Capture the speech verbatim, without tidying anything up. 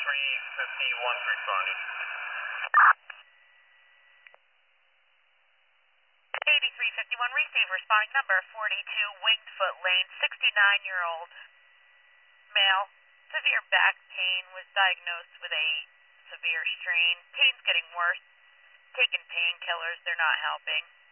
three fifty-one responding. eighty-three fifty-one, receive responding number forty-two, Winged Foot Lane, sixty-nine-year-old male, severe back pain, was diagnosed with a severe strain. Pain's getting worse. Taking painkillers, they're not helping.